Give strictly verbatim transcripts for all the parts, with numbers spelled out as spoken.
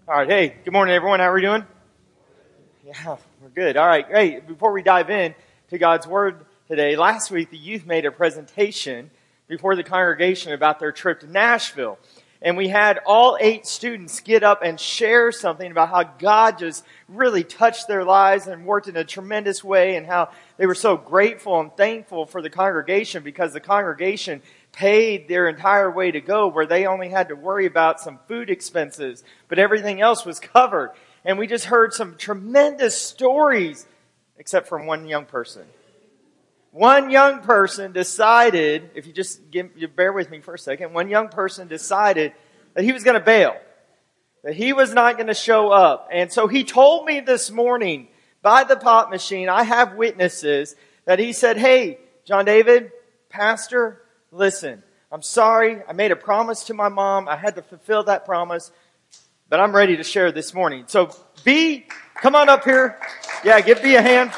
All right, hey, good morning, everyone. How are we doing? Yeah, we're good. All right, hey, before we dive in to God's Word today, last week the youth made a presentation before the congregation about their trip to Nashville. And we had all eight students get up and share something about how God just really touched their lives and worked in a tremendous way, and how they were so grateful and thankful for the congregation because the congregation paid their entire way to go, where they only had to worry about some food expenses, but everything else was covered. And we just heard some tremendous stories, except from one young person. One young person decided, if you just give, you bear with me for a second, one young person decided that he was going to bail, that he was not going to show up. And so he told me this morning by the pop machine, I have witnesses, that he said, "Hey, John David, Pastor, listen, I'm sorry. I made a promise to my mom. I had to fulfill that promise, but I'm ready to share this morning." So B, come on up here. Yeah, give B a hand.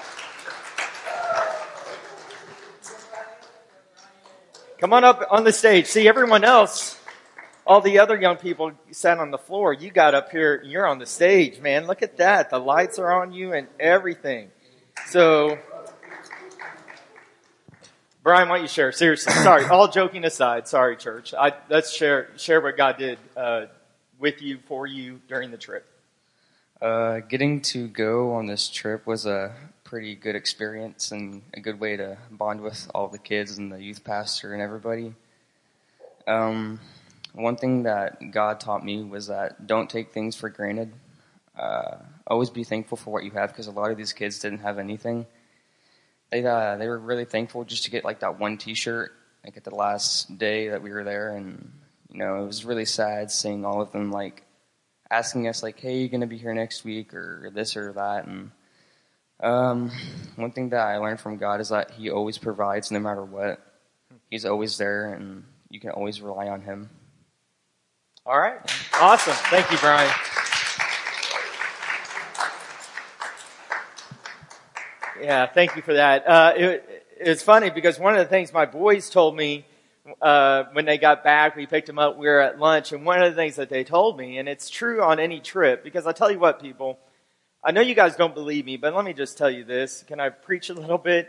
Come on up on the stage. See, everyone else, all the other young people sat on the floor. You got up here, you're on the stage, man. Look at that. The lights are on you and everything. So, Brian, why don't you share? Seriously, sorry. All joking aside, sorry, church. I, let's share share what God did uh, with you, for you, during the trip. Uh, getting to go on this trip was a pretty good experience and a good way to bond with all the kids and the youth pastor and everybody. Um, one thing that God taught me was that don't take things for granted. Uh, always be thankful for what you have, because a lot of these kids didn't have anything. They uh, they were really thankful just to get like that one T-shirt, like at the last day that we were there, and you know it was really sad seeing all of them like asking us like, "Hey, you gonna be here next week?" or this or that. And um, one thing that I learned from God is that He always provides, no matter what. He's always there, and you can always rely on Him. All right, awesome. Thank you, Brian. Yeah, thank you for that. Uh, it, it's funny because one of the things my boys told me uh, when they got back, we picked them up, we were at lunch, and one of the things that they told me, and it's true on any trip, because I tell you what, people, I know you guys don't believe me, but let me just tell you this. Can I preach a little bit?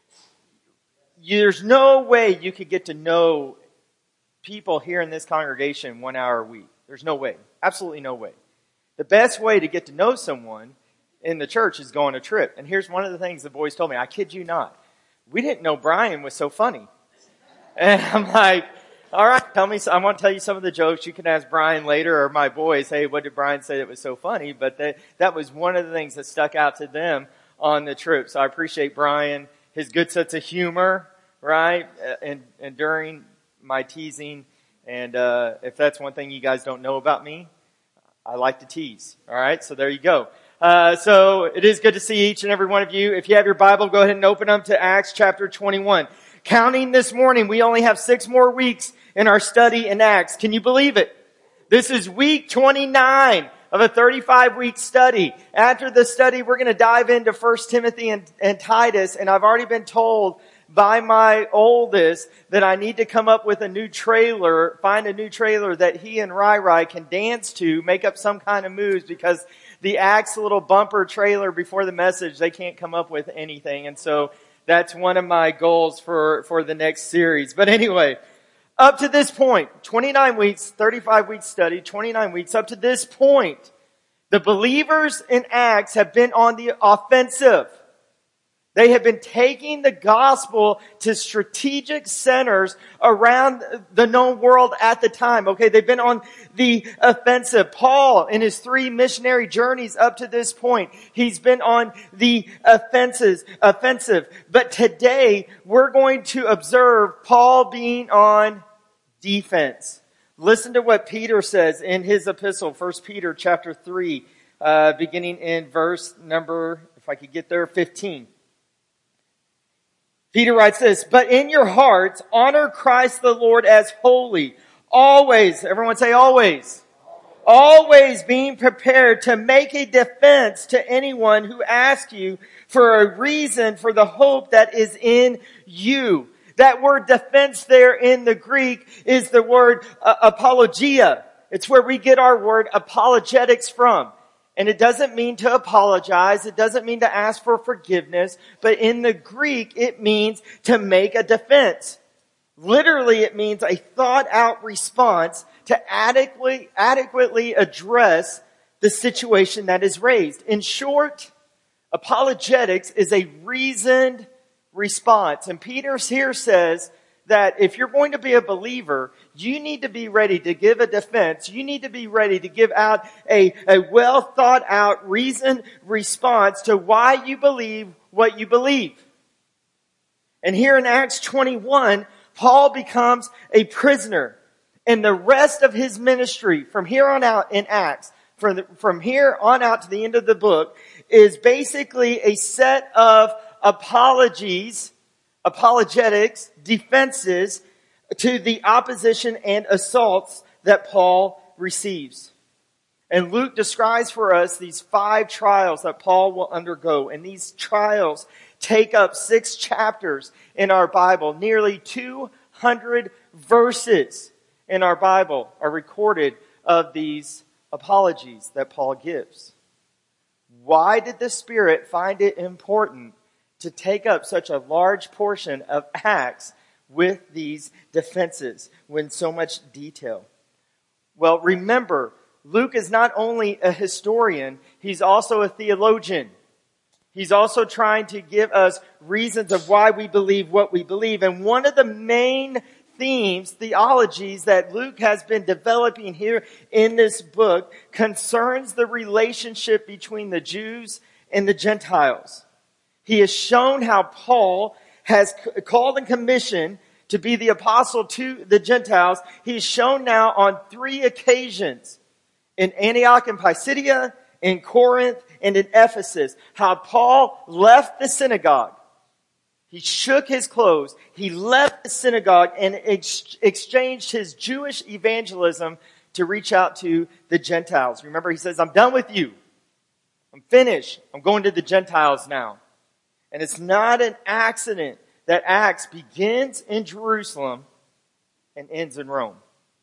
There's no way you could get to know people here in this congregation one hour a week. There's no way. Absolutely no way. The best way to get to know someone in the church is go on a trip. And here's one of the things the boys told me. I kid you not. We didn't know Brian was so funny. And I'm like, all right, tell me. I want to tell you some of the jokes. You can ask Brian later, or my boys, hey, what did Brian say that was so funny? But that, that was one of the things that stuck out to them on the trip. So I appreciate Brian, his good sense of humor, right? And, and during my teasing. And uh, if that's one thing you guys don't know about me, I like to tease. All right, so there you go. Uh, so it is good to see each and every one of you. If you have your Bible, go ahead and open them to Acts chapter twenty-one. Counting this morning, we only have six more weeks in our study in Acts. Can you believe it? This is week twenty-nine of a thirty-five week study. After the study, we're going to dive into First Timothy and, and Titus, and I've already been told by my oldest that I need to come up with a new trailer, find a new trailer that he and Rai Rai can dance to, make up some kind of moves, because the Acts little bumper trailer before the message, they can't come up with anything. And so that's one of my goals for, for the next series. But anyway, up to this point, twenty-nine weeks, thirty-five week study, twenty-nine weeks, up to this point, the believers in Acts have been on the offensive. They have been taking the gospel to strategic centers around the known world at the time. Okay, they've been on the offensive. Paul, in his three missionary journeys up to this point, he's been on the offensive. offensive. But today, we're going to observe Paul being on defense. Listen to what Peter says in his epistle, First Peter chapter three, uh, beginning in verse number, if I could get there, fifteen. Peter writes this, "But in your hearts, honor Christ the Lord as holy, always," everyone say always, always being prepared to make a defense to anyone who asks you for a reason for the hope that is in you. That word defense there in the Greek is the word uh, apologia. It's where we get our word apologetics from. And it doesn't mean to apologize. It doesn't mean to ask for forgiveness. But in the Greek, it means to make a defense. Literally, it means a thought-out response to adequately, adequately address the situation that is raised. In short, apologetics is a reasoned response. And Peter here says that if you're going to be a believer, you need to be ready to give a defense. You need to be ready to give out a, a well thought out, reasoned response to why you believe what you believe. And here in Acts twenty-one, Paul becomes a prisoner. And the rest of his ministry from here on out in Acts, from, the, from here on out to the end of the book, is basically a set of apologies, apologetics, defenses to the opposition and assaults that Paul receives. And Luke describes for us these five trials that Paul will undergo. And these trials take up six chapters in our Bible. Nearly two hundred verses in our Bible are recorded of these apologies that Paul gives. Why did the Spirit find it important to take up such a large portion of Acts with these defenses with so much detail? Well, remember, Luke is not only a historian, he's also a theologian. He's also trying to give us reasons of why we believe what we believe. And one of the main themes, theologies that Luke has been developing here in this book concerns the relationship between the Jews and the Gentiles. He has shown how Paul has called and commissioned to be the apostle to the Gentiles. He's shown now on three occasions in Antioch and Pisidia, in Corinth, and in Ephesus, how Paul left the synagogue. He shook his clothes. He left the synagogue and ex- exchanged his Jewish evangelism to reach out to the Gentiles. Remember, he says, I'm done with you. I'm finished. I'm going to the Gentiles now. And it's not an accident that Acts begins in Jerusalem and ends in Rome.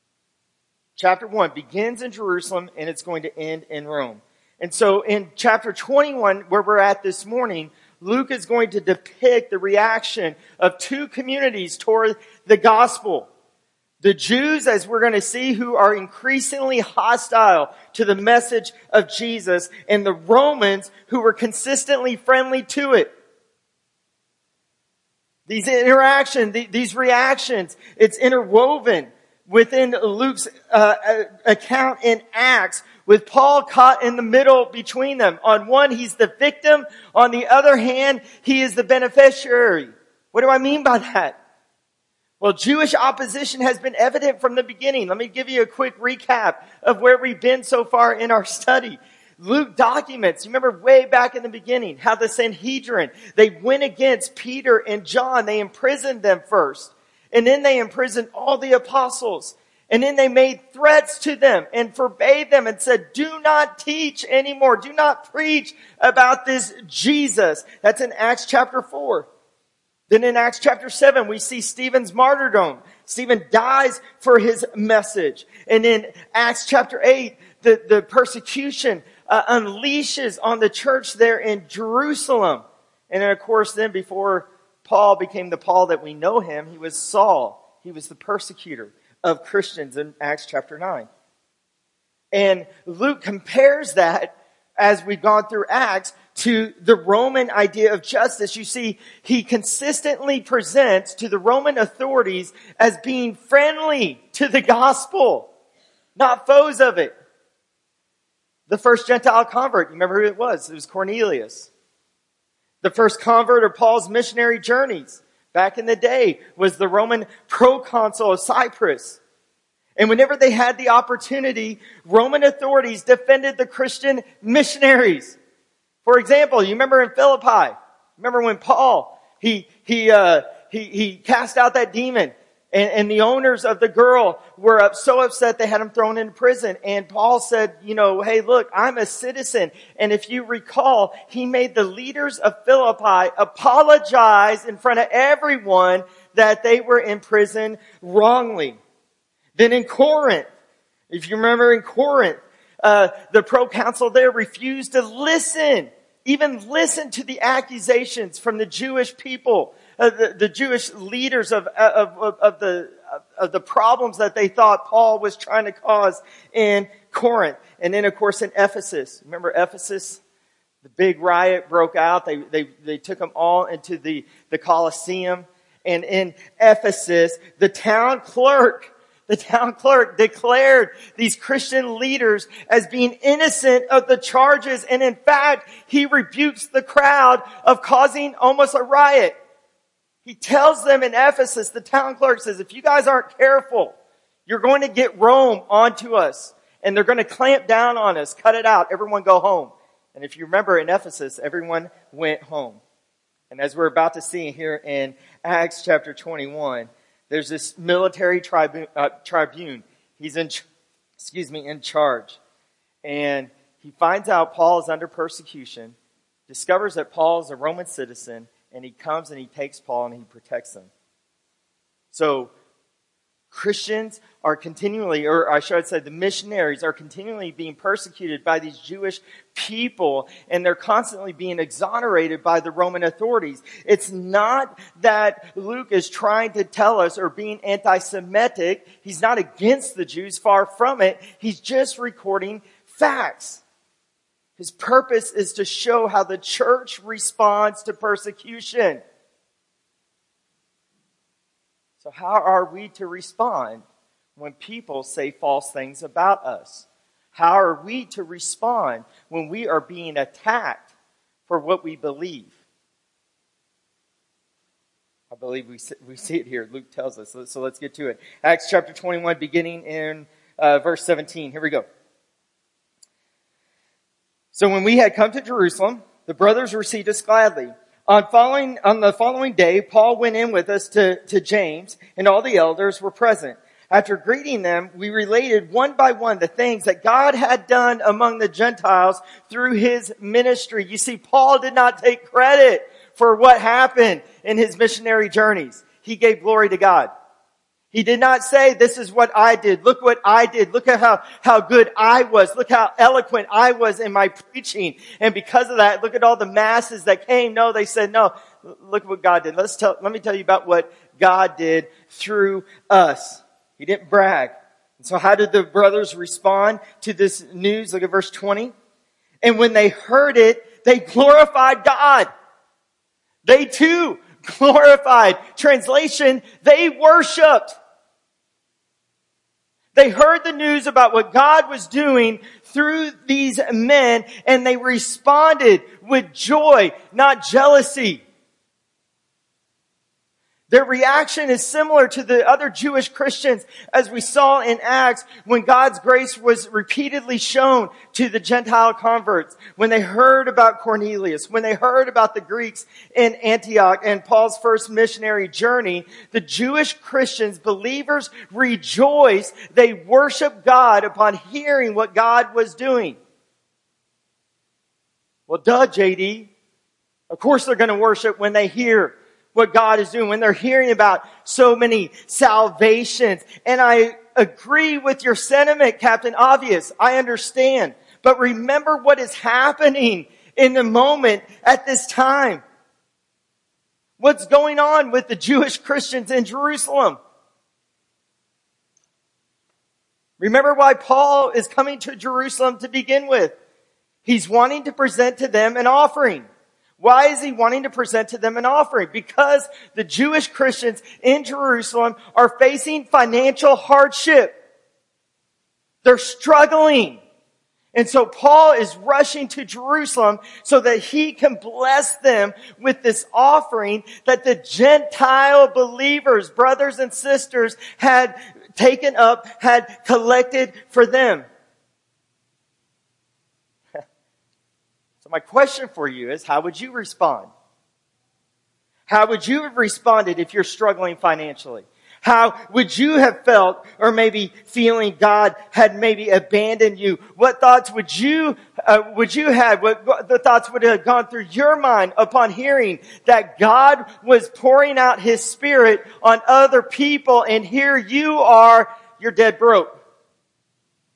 Chapter one begins in Jerusalem and it's going to end in Rome. And so in chapter twenty-one, where we're at this morning, Luke is going to depict the reaction of two communities toward the gospel. The Jews, as we're going to see, who are increasingly hostile to the message of Jesus, and the Romans, who were consistently friendly to it. These interactions, these reactions, it's interwoven within Luke's uh, account in Acts, with Paul caught in the middle between them. On one, he's the victim. On the other hand, he is the beneficiary. What do I mean by that? Well, Jewish opposition has been evident from the beginning. Let me give you a quick recap of where we've been so far in our study. Luke documents, you remember way back in the beginning, how the Sanhedrin, they went against Peter and John. They imprisoned them first. And then they imprisoned all the apostles. And then they made threats to them and forbade them and said, do not teach anymore. Do not preach about this Jesus. That's in Acts chapter four. Then in Acts chapter seven, we see Stephen's martyrdom. Stephen dies for his message. And in Acts chapter eight, the, the persecution uh, unleashes on the church there in Jerusalem. And then of course, then before Paul became the Paul that we know him, he was Saul. He was the persecutor of Christians in Acts chapter nine. And Luke compares that, as we've gone through Acts, to the Roman idea of justice. You see, he consistently presents to the Roman authorities as being friendly to the gospel, not foes of it. The first Gentile convert, you remember who it was? It was Cornelius. The first convert of Paul's missionary journeys back in the day was the Roman proconsul of Cyprus. And whenever they had the opportunity, Roman authorities defended the Christian missionaries. For example, you remember in Philippi, remember when Paul, he, he, uh, he, he cast out that demon, and, and the owners of the girl were up, so upset they had him thrown into prison. And Paul said, you know, hey, look, I'm a citizen. And if you recall, he made the leaders of Philippi apologize in front of everyone that they were in prison wrongly. Then in Corinth, If you remember in Corinth, uh, the proconsul there refused to listen, even listen to the accusations from the Jewish people, uh, the, the Jewish leaders of, of, of, of the, of the problems that they thought Paul was trying to cause in Corinth. And then, of course, in Ephesus. Remember Ephesus? The big riot broke out. They, they, they took them all into the, the Colosseum. And in Ephesus, the town clerk, the town clerk declared these Christian leaders as being innocent of the charges. And in fact, he rebukes the crowd of causing almost a riot. He tells them in Ephesus, the town clerk says, if you guys aren't careful, you're going to get Rome onto us. And they're going to clamp down on us. Cut it out. Everyone go home. And if you remember in Ephesus, everyone went home. And as we're about to see here in Acts chapter twenty-one, there's this military tribune. Uh, tribune. He's in, excuse me, in charge. And he finds out Paul is under persecution, discovers that Paul is a Roman citizen, and he comes and he takes Paul and he protects him. So, Christians are continually, or I should say the missionaries are continually being persecuted by these Jewish people, and they're constantly being exonerated by the Roman authorities. It's not that Luke is trying to tell us or being anti-Semitic. He's not against the Jews, far from it. He's just recording facts. His purpose is to show how the church responds to persecution. So how are we to respond when people say false things about us? How are we to respond when we are being attacked for what we believe? I believe we see, we see it here. Luke tells us. So, so let's get to it. Acts chapter twenty-one, beginning in uh, verse seventeen. Here we go. So when we had come to Jerusalem, the brothers received us gladly. On following, on the following day, Paul went in with us to, to James, and all the elders were present. After greeting them, we related one by one the things that God had done among the Gentiles through his ministry. You see, Paul did not take credit for what happened in his missionary journeys. He gave glory to God. He did not say, this is what I did. Look what I did. Look at how, how good I was. Look how eloquent I was in my preaching. And because of that, look at all the masses that came. No, they said, no, look what God did. Let's tell, let me tell you about what God did through us. He didn't brag. And so how did the brothers respond to this news? Look at verse twenty. And when they heard it, they glorified God. They too glorified. Translation, they worshiped. They heard the news about what God was doing through these men, and they responded with joy, not jealousy. Their reaction is similar to the other Jewish Christians, as we saw in Acts, when God's grace was repeatedly shown to the Gentile converts. When they heard about Cornelius, when they heard about the Greeks in Antioch and Paul's first missionary journey, the Jewish Christians, believers, rejoiced. They worshiped God upon hearing what God was doing. Well, duh, J D. Of course they're going to worship when they hear what God is doing, when they're hearing about so many salvations. And I agree with your sentiment, Captain Obvious. I understand. But remember what is happening in the moment at this time. What's going on with the Jewish Christians in Jerusalem? Remember why Paul is coming to Jerusalem to begin with. He's wanting to present to them an offering. Why is he wanting to present to them an offering? Because the Jewish Christians in Jerusalem are facing financial hardship. They're struggling. And so Paul is rushing to Jerusalem so that he can bless them with this offering that the Gentile believers, brothers and sisters, had taken up, had collected for them. My question for you is, how would you respond? How would you have responded if you're struggling financially? How would you have felt, or maybe feeling God had maybe abandoned you? What thoughts would you uh, would you have? What, what the thoughts would have gone through your mind upon hearing that God was pouring out His Spirit on other people, and here you are, you're dead broke.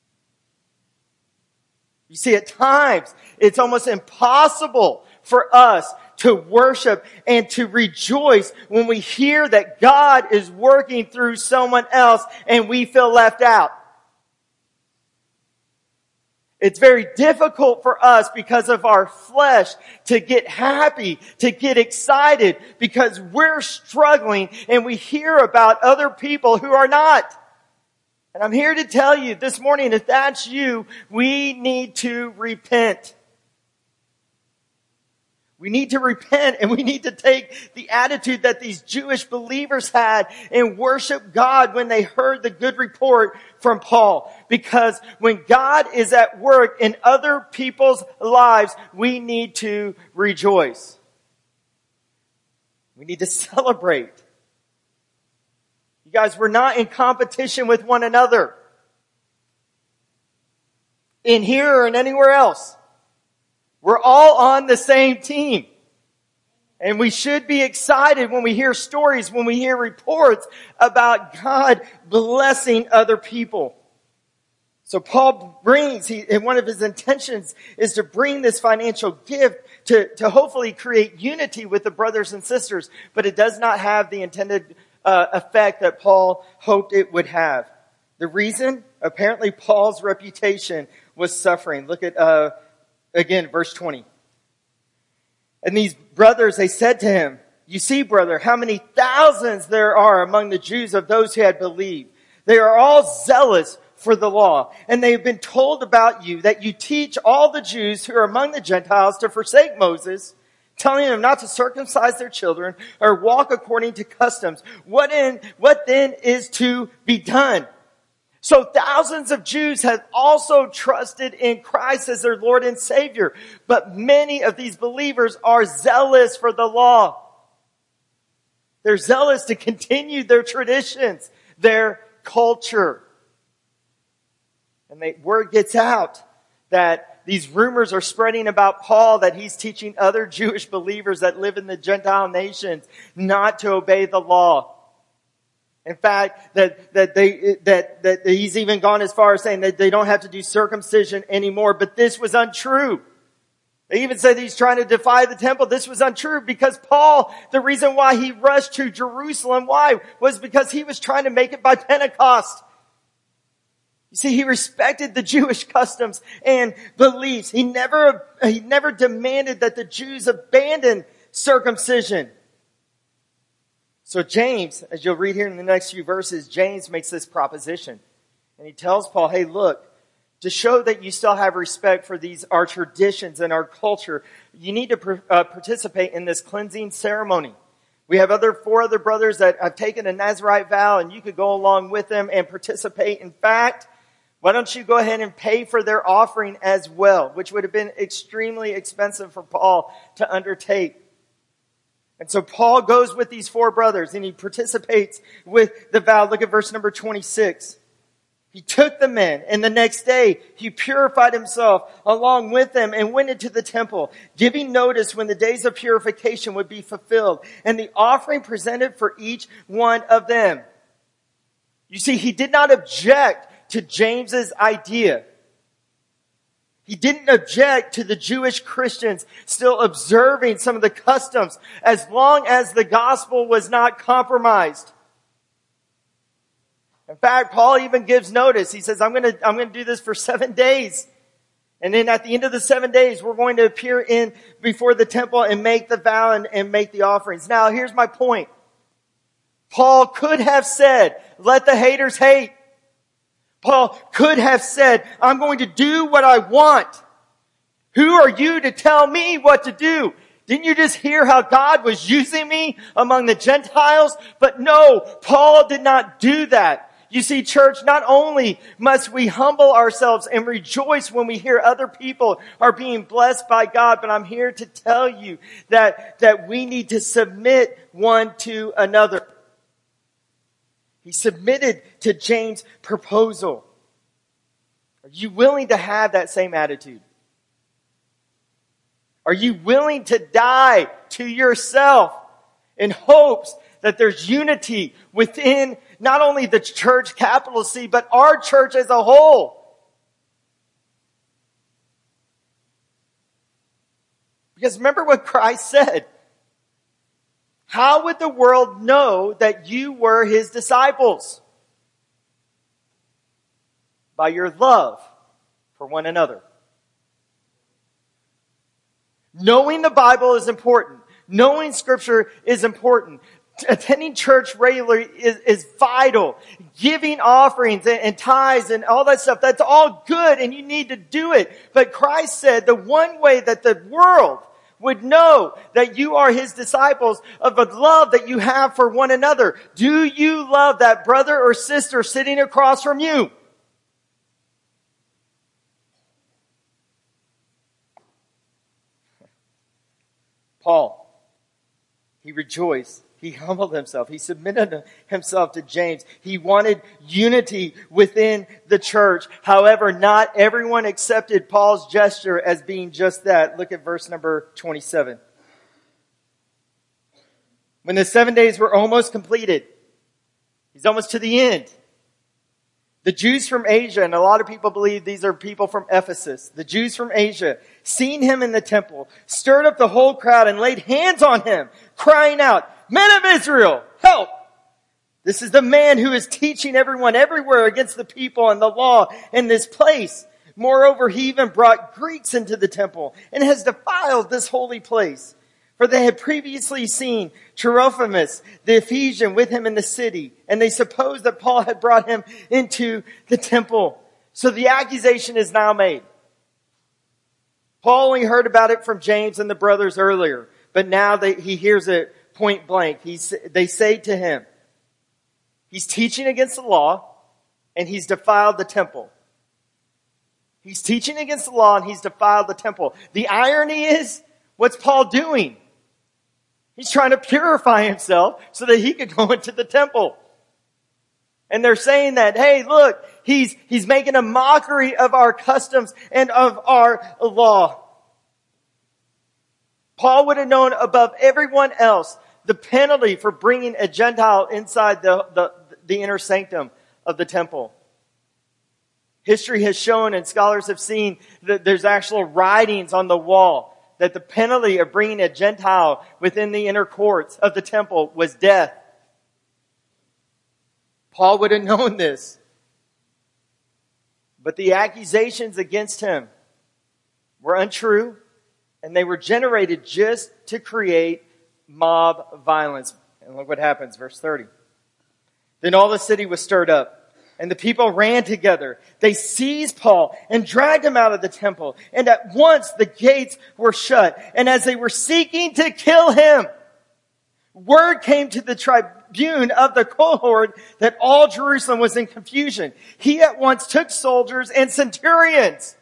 You see, at times, it's almost impossible for us to worship and to rejoice when we hear that God is working through someone else and we feel left out. It's very difficult for us because of our flesh to get happy, to get excited, because we're struggling and we hear about other people who are not. And I'm here to tell you this morning, if that's you, we need to repent. We need to repent, and we need to take the attitude that these Jewish believers had and worship God when they heard the good report from Paul. Because when God is at work in other people's lives, we need to rejoice. We need to celebrate. You guys, we're not in competition with one another. In here or in anywhere else. We're all on the same team. And we should be excited when we hear stories, when we hear reports about God blessing other people. So Paul brings, he, and one of his intentions is to bring this financial gift to, to hopefully create unity with the brothers and sisters. But it does not have the intended uh, effect that Paul hoped it would have. The reason? Apparently Paul's reputation was suffering. Look at, uh, again, verse twenty. And these brothers, they said to him, "You see, brother, how many thousands there are among the Jews of those who had believed. They are all zealous for the law. And they have been told about you that you teach all the Jews who are among the Gentiles to forsake Moses, telling them not to circumcise their children or walk according to customs. What in, what then is to be done?" So thousands of Jews have also trusted in Christ as their Lord and Savior. But many of these believers are zealous for the law. They're zealous to continue their traditions, their culture. And the word gets out that these rumors are spreading about Paul, that he's teaching other Jewish believers that live in the Gentile nations not to obey the law. In fact, that, that they, that, that he's even gone as far as saying that they don't have to do circumcision anymore. But this was untrue. They even said he's trying to defy the temple. This was untrue because Paul, the reason why he rushed to Jerusalem, why? Was because he was trying to make it by Pentecost. You see, he respected the Jewish customs and beliefs. He never, he never demanded that the Jews abandon circumcision. So James, as you'll read here in the next few verses, James makes this proposition. And he tells Paul, hey, look, to show that you still have respect for these, our traditions and our culture, you need to uh, participate in this cleansing ceremony. We have other four other brothers that have taken a Nazirite vow, and you could go along with them and participate. In fact, why don't you go ahead and pay for their offering as well, which would have been extremely expensive for Paul to undertake. And so Paul goes with these four brothers and he participates with the vow. Look at verse number twenty-six. He took the men, and the next day he purified himself along with them and went into the temple, giving notice when the days of purification would be fulfilled, and the offering presented for each one of them. You see, he did not object to James's idea. He didn't object to the Jewish Christians still observing some of the customs as long as the gospel was not compromised. In fact, Paul even gives notice. He says, I'm going to, I'm going to do this for seven days. And then at the end of the seven days, we're going to appear in before the temple and make the vow and, and make the offerings. Now, here's my point. Paul could have said, let the haters hate. Paul could have said, I'm going to do what I want. Who are you to tell me what to do? Didn't you just hear how God was using me among the Gentiles? But no, Paul did not do that. You see, church, not only must we humble ourselves and rejoice when we hear other people are being blessed by God, but I'm here to tell you that, that we need to submit one to another. He submitted to James' proposal. Are you willing to have that same attitude? Are you willing to die to yourself in hopes that there's unity within not only the church, capital C, but our church as a whole? Because remember what Christ said. How would the world know that you were his disciples? By your love for one another. Knowing the Bible is important. Knowing Scripture is important. Attending church regularly is, is vital. Giving offerings and, and tithes and all that stuff, that's all good and you need to do it. But Christ said the one way that the world would know that you are his disciples of the love that you have for one another. Do you love that brother or sister sitting across from you? Paul, he rejoiced. He humbled himself. He submitted himself to James. He wanted unity within the church. However, not everyone accepted Paul's gesture as being just that. Look at verse number twenty-seven. When the seven days were almost completed, he's almost to the end. The Jews from Asia, and a lot of people believe these are people from Ephesus, the Jews from Asia, seeing him in the temple, stirred up the whole crowd and laid hands on him, crying out, "Men of Israel, help! This is the man who is teaching everyone everywhere against the people and the law in this place. Moreover, he even brought Greeks into the temple and has defiled this holy place." For they had previously seen Trophimus, the Ephesian, with him in the city, and they supposed that Paul had brought him into the temple. So the accusation is now made. Paul only heard about it from James and the brothers earlier, but now they, he hears it point blank. He's, they say to him, he's teaching against the law, and he's defiled the temple. He's teaching against the law, and he's defiled the temple. The irony is, what's Paul doing? He's trying to purify himself so that he could go into the temple. And they're saying that, hey, look, he's, he's making a mockery of our customs and of our law. Paul would have known above everyone else the penalty for bringing a Gentile inside the, the, the inner sanctum of the temple. History has shown and scholars have seen that there's actual writings on the wall that the penalty of bringing a Gentile within the inner courts of the temple was death. Paul would have known this. But the accusations against him were untrue, and they were generated just to create mob violence. And look what happens, verse thirty. Then all the city was stirred up, and the people ran together. They seized Paul and dragged him out of the temple. And at once the gates were shut. And as they were seeking to kill him, word came to the tribune of the cohort that all Jerusalem was in confusion. He at once took soldiers and centurions.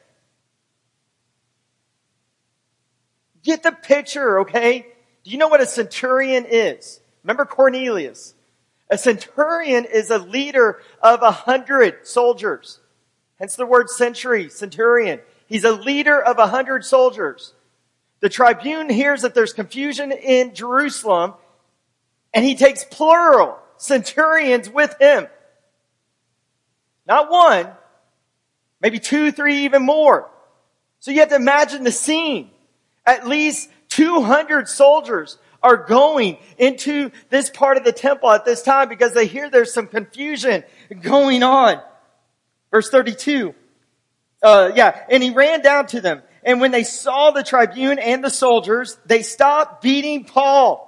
Get the picture, okay? Do you know what a centurion is? Remember Cornelius? A centurion is a leader of a hundred soldiers. Hence the word century, centurion. He's a leader of a hundred soldiers. The tribune hears that there's confusion in Jerusalem, and he takes plural centurions with him. Not one, maybe two, three, even more. So you have to imagine the scene. At least two hundred soldiers are going into this part of the temple at this time because they hear there's some confusion going on. Verse thirty-two. Uh, yeah, and he ran down to them. And when they saw the tribune and the soldiers, they stopped beating Paul.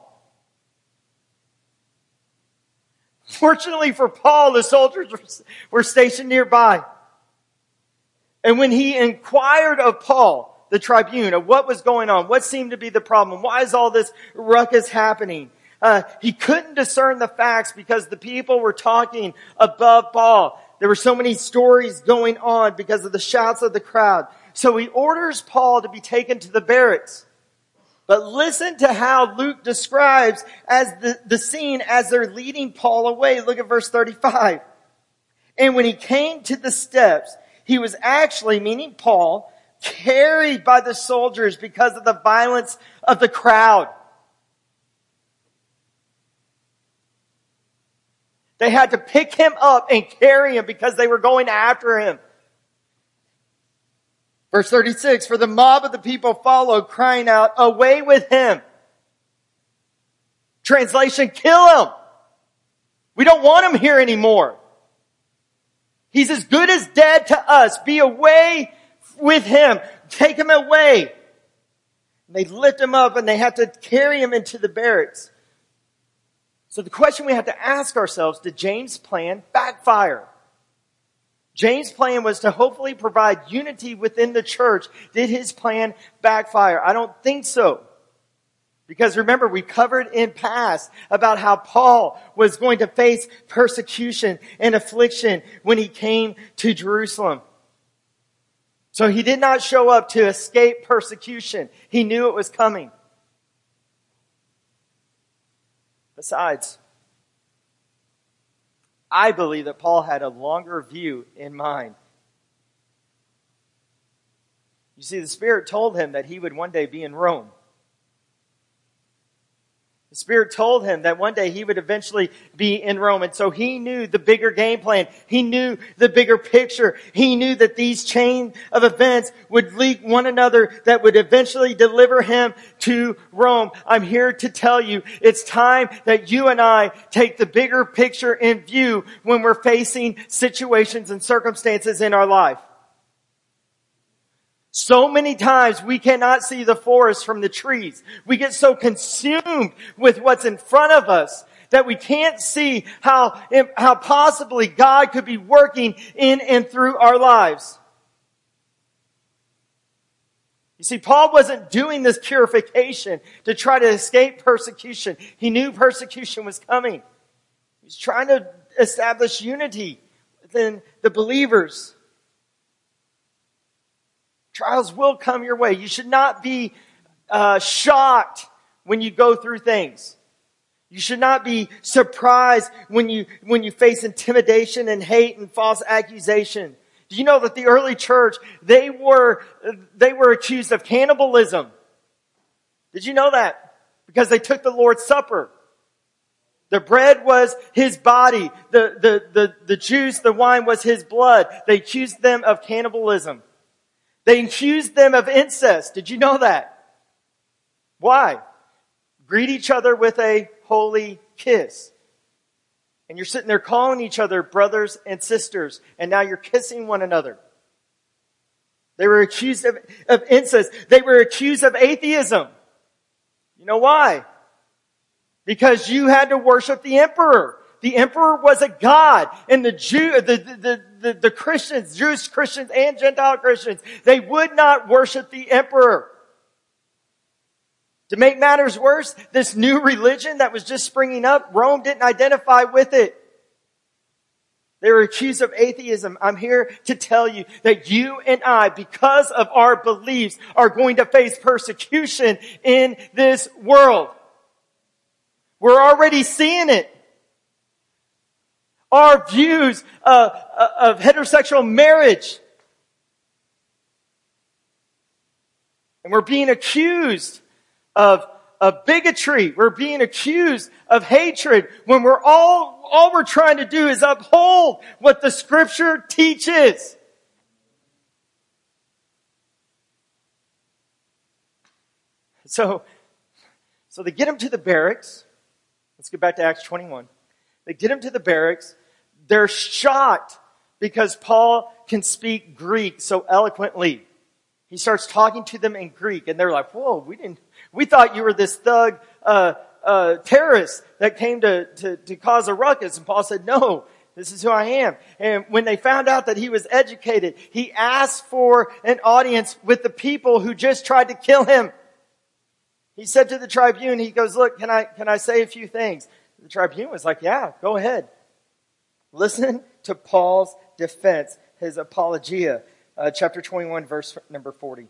Fortunately for Paul, the soldiers were stationed nearby. And when he inquired of Paul, the tribune, of what was going on, what seemed to be the problem, why is all this ruckus happening? Uh, he couldn't discern the facts because the people were talking above Paul. There were so many stories going on because of the shouts of the crowd. So he orders Paul to be taken to the barracks. But listen to how Luke describes as the, the scene as they're leading Paul away. Look at verse thirty-five. And when he came to the steps, he was actually, meaning Paul, carried by the soldiers because of the violence of the crowd. They had to pick him up and carry him because they were going after him. Verse thirty-six, for the mob of the people followed, crying out, away with him. Translation, kill him. We don't want him here anymore. He's as good as dead to us. Be away with him. Take him away. And they lift him up and they have to carry him into the barracks. So the question we have to ask ourselves, did James' plan backfire? James' plan was to hopefully provide unity within the church. Did his plan backfire? I don't think so. Because remember, we covered in past about how Paul was going to face persecution and affliction when he came to Jerusalem. So he did not show up to escape persecution. He knew it was coming. Besides, I believe that Paul had a longer view in mind. You see, the Spirit told him that he would one day be in Rome. The Spirit told him that one day he would eventually be in Rome. And so he knew the bigger game plan. He knew the bigger picture. He knew that these chain of events would lead one another that would eventually deliver him to Rome. I'm here to tell you it's time that you and I take the bigger picture in view when we're facing situations and circumstances in our life. So many times we cannot see the forest from the trees. We get so consumed with what's in front of us that we can't see how, how possibly God could be working in and through our lives. You see, Paul wasn't doing this purification to try to escape persecution. He knew persecution was coming. He was trying to establish unity within the believers. Trials will come your way. You should not be uh, shocked when you go through things. You should not be surprised when you when you face intimidation and hate and false accusation. Do you know that the early church, they were they were accused of cannibalism? Did you know that? Because they took the Lord's Supper. The bread was his body. The the the, the juice, the wine was his blood. They accused them of cannibalism. They accused them of incest. Did you know that? Why? Greet each other with a holy kiss. And you're sitting there calling each other brothers and sisters. And now you're kissing one another. They were accused of, of incest. They were accused of atheism. You know why? Because you had to worship the emperor. The emperor was a god. And the Jew, the, the, the, the Christians, Jewish Christians and Gentile Christians, they would not worship the emperor. To make matters worse, this new religion that was just springing up, Rome didn't identify with it. They were accused of atheism. I'm here to tell you that you and I, because of our beliefs, are going to face persecution in this world. We're already seeing it. Our views of, of heterosexual marriage. And we're being accused of, of bigotry. We're being accused of hatred when we're all, all we're trying to do is uphold what the Scripture teaches. So, so they get him to the barracks. Let's get back to Acts twenty-one. They get him to the barracks. They're shocked because Paul can speak Greek so eloquently. He starts talking to them in Greek, and they're like, "Whoa, we didn't. We thought you were this thug uh, uh, terrorist that came to, to to cause a ruckus." And Paul said, "No, this is who I am." And when they found out that he was educated, he asked for an audience with the people who just tried to kill him. He said to the tribune, he goes, "Look, can I can I say a few things?" The tribune was like, "Yeah, go ahead." Listen to Paul's defense, his apologia, uh, chapter twenty-one, verse number forty.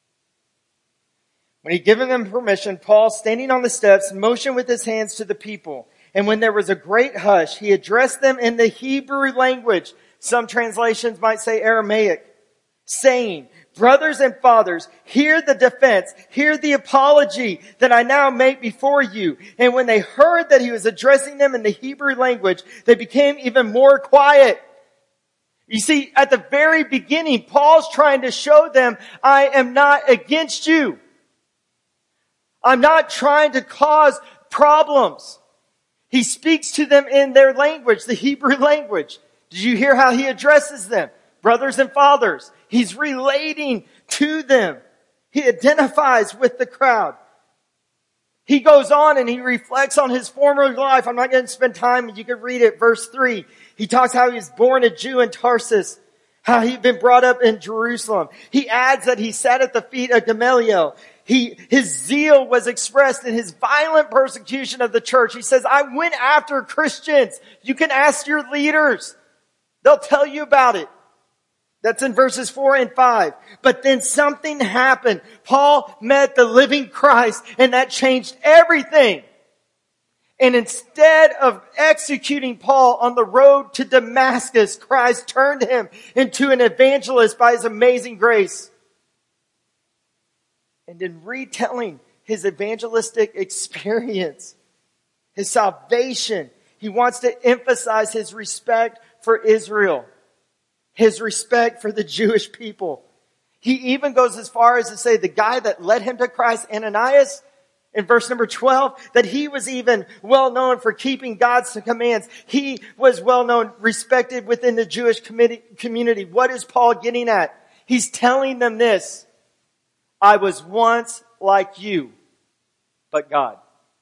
When he'd given them permission, Paul, standing on the steps, motioned with his hands to the people. And when there was a great hush, he addressed them in the Hebrew language. Some translations might say Aramaic, saying, "Brothers and fathers, hear the defense, hear the apology that I now make before you." And when they heard that he was addressing them in the Hebrew language, they became even more quiet. You see, at the very beginning, Paul's trying to show them, I am not against you. I'm not trying to cause problems. He speaks to them in their language, the Hebrew language. Did you hear how he addresses them? Brothers and fathers. He's relating to them. He identifies with the crowd. He goes on and he reflects on his former life. I'm not going to spend time. You can read it. Verse three. He talks how he was born a Jew in Tarsus. How he'd been brought up in Jerusalem. He adds that he sat at the feet of Gamaliel. He, his zeal was expressed in his violent persecution of the church. He says, I went after Christians. You can ask your leaders. They'll tell you about it. That's in verses four and five. But then something happened. Paul met the living Christ, and that changed everything. And instead of executing Paul on the road to Damascus, Christ turned him into an evangelist by his amazing grace. And in retelling his evangelistic experience, his salvation, he wants to emphasize his respect for Israel, his respect for the Jewish people. He even goes as far as to say the guy that led him to Christ, Ananias, in verse number twelve, that he was even well known for keeping God's commands. He was well known, respected within the Jewish community. What is Paul getting at? He's telling them this. I was once like you, but God.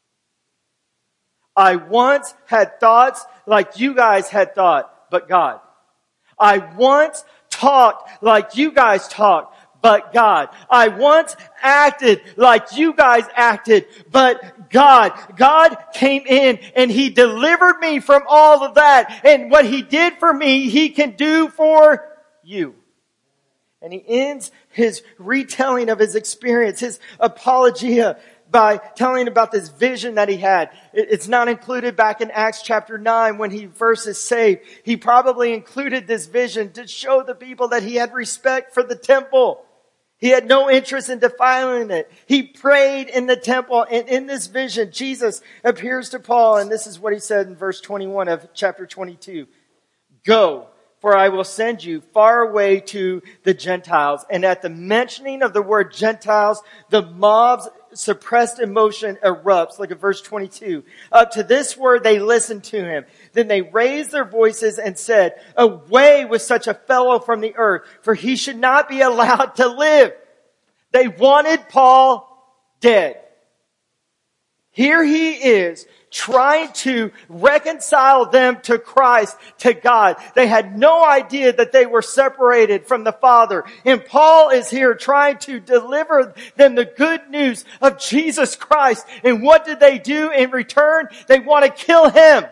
I once had thoughts like you guys had thought, but God. I once talked like you guys talked, but God. I once acted like you guys acted, but God. God came in and He delivered me from all of that. And what He did for me, He can do for you. And he ends his retelling of his experience, his apologia, by telling about this vision that he had. It's not included back in Acts chapter nine when he first is saved. He probably included this vision to show the people that he had respect for the temple. He had no interest in defiling it. He prayed in the temple, and in this vision, Jesus appears to Paul, and this is what he said in verse twenty-one of chapter twenty-two. Go, for I will send you far away to the Gentiles. And at the mentioning of the word Gentiles, the mob's suppressed emotion erupts. Look at verse twenty-two. Up to this word they listened to him. Then they raised their voices and said, away with such a fellow from the earth, for he should not be allowed to live. They wanted Paul dead. Here he is, trying to reconcile them to Christ, to God. They had no idea that they were separated from the Father. And Paul is here trying to deliver them the good news of Jesus Christ. And what did they do in return? They want to kill him.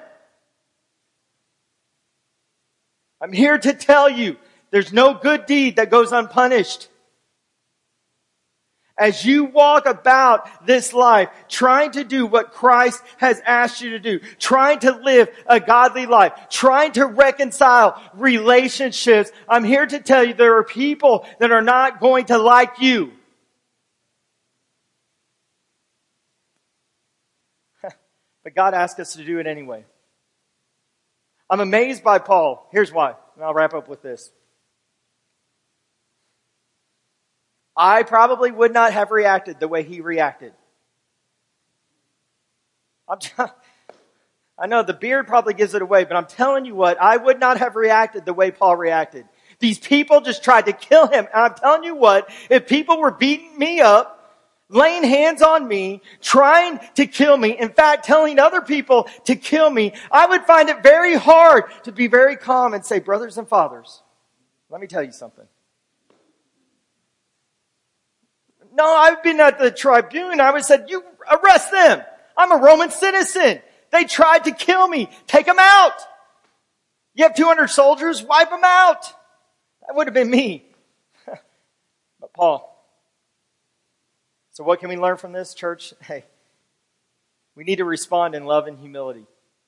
I'm here to tell you, there's no good deed that goes unpunished. As you walk about this life, trying to do what Christ has asked you to do, trying to live a godly life, trying to reconcile relationships, I'm here to tell you there are people that are not going to like you. But God asked us to do it anyway. I'm amazed by Paul. Here's why. And I'll wrap up with this. I probably would not have reacted the way he reacted. I'm t- I know the beard probably gives it away, but I'm telling you what, I would not have reacted the way Paul reacted. These people just tried to kill him. And I'm telling you what, if people were beating me up, laying hands on me, trying to kill me, in fact, telling other people to kill me, I would find it very hard to be very calm and say, brothers and fathers, let me tell you something. No, I've been at the tribune. I would have said, you arrest them. I'm a Roman citizen. They tried to kill me. Take them out. You have two hundred soldiers. Wipe them out. That would have been me. But Paul. So what can we learn from this, church? Hey, we need to respond in love and humility.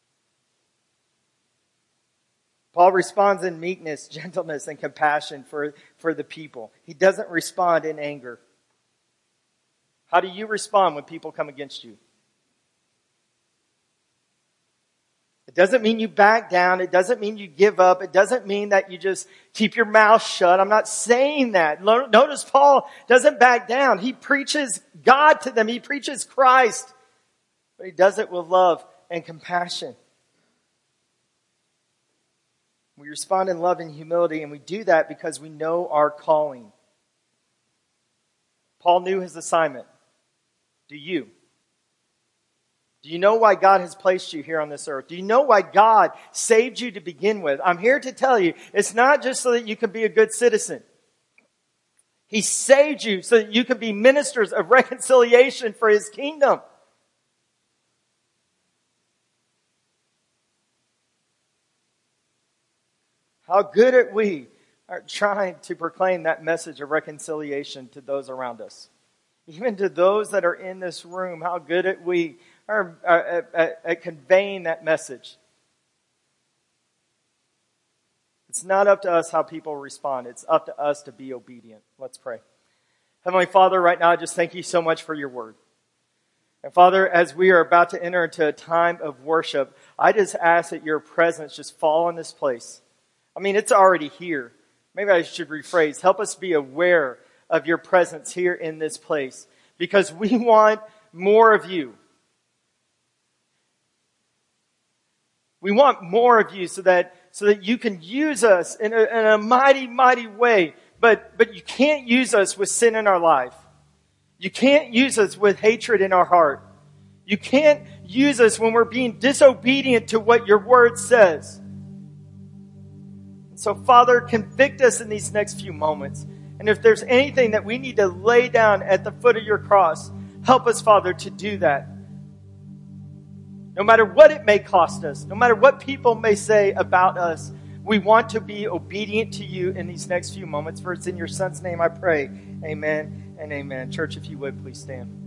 Paul responds in meekness, gentleness, and compassion for, for the people. He doesn't respond in anger. How do you respond when people come against you? It doesn't mean you back down. It doesn't mean you give up. It doesn't mean that you just keep your mouth shut. I'm not saying that. Notice Paul doesn't back down. He preaches God to them. He preaches Christ. But he does it with love and compassion. We respond in love and humility, and we do that because we know our calling. Paul knew his assignment. Do you? Do you know why God has placed you here on this earth? Do you know why God saved you to begin with? I'm here to tell you, it's not just so that you can be a good citizen. He saved you so that you can be ministers of reconciliation for His kingdom. How good are we are trying to proclaim that message of reconciliation to those around us. Even to those that are in this room, how good are we are at, at, at conveying that message. It's not up to us how people respond. It's up to us to be obedient. Let's pray. Heavenly Father, right now, I just thank you so much for your word. And Father, as we are about to enter into a time of worship, I just ask that your presence just fall on this place. I mean, it's already here. Maybe I should rephrase. Help us be aware of your presence here in this place, because we want more of you. We want more of you so that so that you can use us in a, in a mighty, mighty way. But but you can't use us with sin in our life. You can't use us with hatred in our heart. You can't use us when we're being disobedient to what your word says. So, Father, convict us in these next few moments. And if there's anything that we need to lay down at the foot of your cross, help us, Father, to do that. No matter what it may cost us, no matter what people may say about us, we want to be obedient to you in these next few moments. For it's in your Son's name I pray. Amen and amen. Church, if you would, please stand.